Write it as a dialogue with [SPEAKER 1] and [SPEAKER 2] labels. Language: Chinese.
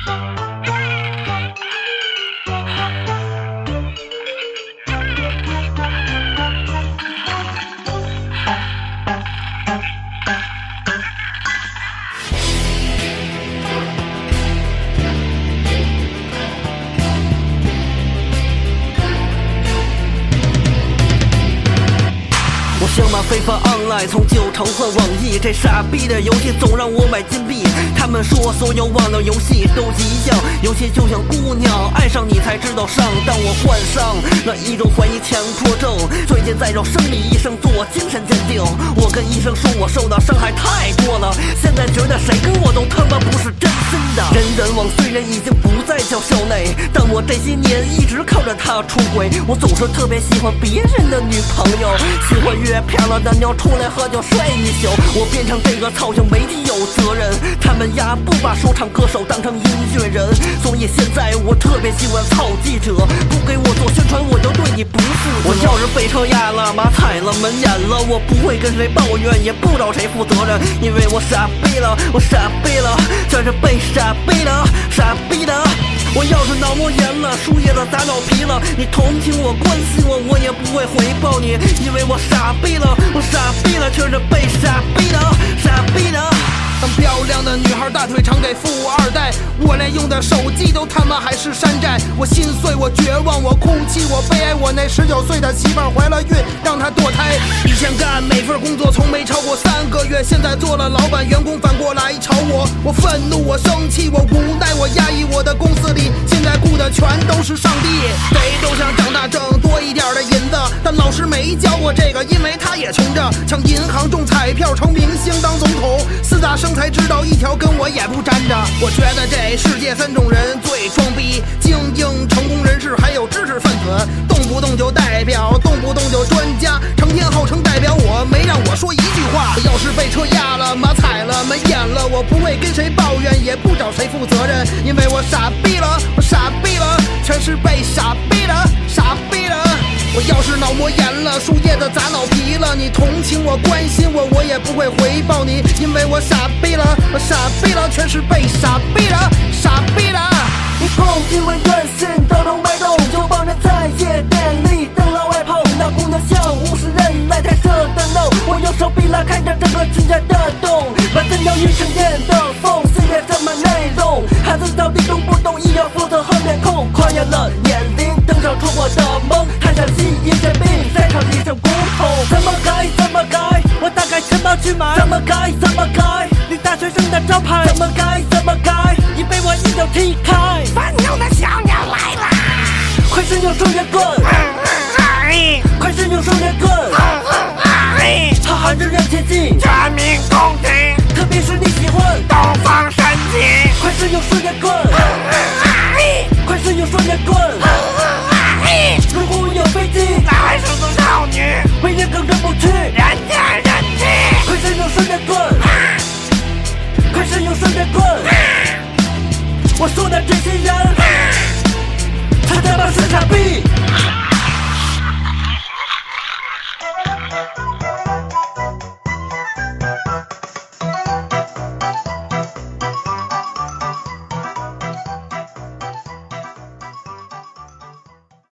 [SPEAKER 1] 我想把非法 online 从旧城换网易，这傻逼的游戏总让我买金币。他们说所有网络游戏都一样，游戏就像姑娘爱上你才知道伤，但我患上了一种怀疑强迫症，最近在找生理医生做精神鉴定。我跟医生说我受到伤害太多了，现在觉得谁跟我都他妈不是真心的。人人网虽然已经不再叫校内，但我这些年一直靠着它出轨。我总是特别喜欢别人的女朋友，喜欢约漂亮的妞出来喝酒睡一宿。我变成这个操性媒体有责任，他们呀不把说唱歌手当成音乐人，所以现在我特别喜欢操记者，不给我做宣传我就对你不负责。我要是被车压了，马踩了，门演了，我不会跟谁抱怨，也不找谁负责任，因为我傻逼了，我傻逼了，全是被傻逼了，傻逼的。我要是脑膜炎了，输液了，打脑皮了，你同情我关心我，我也不会回报你，因为我傻逼了，我傻逼了，却是被傻逼的，傻逼的。
[SPEAKER 2] 当漂亮的女孩大腿常给富二代，我连用的手机都他妈还是山寨。我心碎，我绝望，我哭泣，我悲哀。我那19岁的媳妇儿怀了孕，让她堕胎。以前干每份工作从没超过3个月，现在做了老板，员工反过来吵我。我愤怒，我生气，我无奈，我压抑。我的公司里现在雇的全都是上帝，谁都想长大挣多一点的银子，但老师没教过这个，因为他也穷着，抢银行中彩票成明星当总统，4大生才知道一条跟我也不沾着。我觉得这世界3种人最装逼，精英、成功人士还有知识分子，动不动就代表，动不动就专家，成天号称代表我，没让我说一句话。要是被车压了，马踩了，门演了，我不会跟谁抱怨，也不找谁负责任，因为我傻逼了，我傻逼了，全是被傻逼的，傻逼的。我要是脑膜炎了，输液的砸脑皮了，你同情我关心我，我也不会回报你，因为我傻逼了，我傻逼了，全是被傻逼的，傻逼的。
[SPEAKER 1] 你碰因为任性到头没动，就帮人在夜店里等老外碰，那姑娘像50人来台设的弄，我用手臂拉开着整个指甲的洞，把怎样女生电的风，四月什么内容，孩子到底懂不懂，医疗负责和面孔，跨越了年龄，登上出我的梦，谈上吸引生命，再唱一声不痛。怎么改怎么改，我大概什么去买，怎么改怎么改，女大学生的招牌，怎么改怎么改，已被我一脚踢开。
[SPEAKER 3] 烦忧的小鸟来啦！
[SPEAKER 1] 快使用双截棍，快使用双截棍，它喊着人前进，
[SPEAKER 3] 全民共听，
[SPEAKER 1] 特别是你喜欢
[SPEAKER 3] 东方神起，
[SPEAKER 1] 快使用双截棍，快使用双截棍。如果有飞机，
[SPEAKER 3] 哪位是个少女？
[SPEAKER 1] 为人更正不屈，
[SPEAKER 3] 人见人欺，
[SPEAKER 1] 快使用双截棍，快使用双截棍。我说的这些人，他妈是傻逼。